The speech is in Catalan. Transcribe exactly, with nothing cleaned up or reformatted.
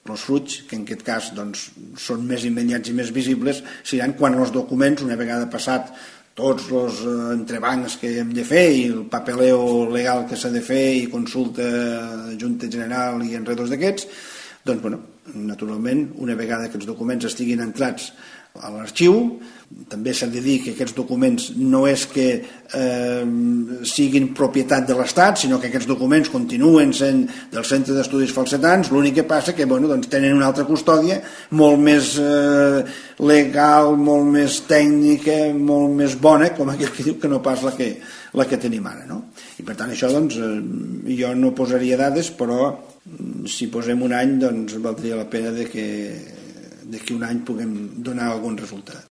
Els fruits, que en aquest cas doncs, són més immediats i més visibles, seran quan els documents, una vegada passat tots els entrebancs que hem de fer i el papeleo legal que s'ha de fer i consulta Junta General i enredos d'aquests, doncs, bueno, naturalment, una vegada que els documents estiguin entrats a l'arxiu, també s'ha de dir que aquests documents no és que eh, siguin propietat de l'Estat, sinó que aquests documents continuen sent del Centre d'Estudis Falsetans, l'únic que passa que bueno, doncs tenen una altra custòdia molt més eh, legal, molt més tècnica, molt més bona, com aquell que diu que no pas la que, la que tenim ara, no? I per tant això doncs eh, jo no posaria dades, però si posem un any doncs valdria la pena de que d'aquí un any puguem donar algun resultat.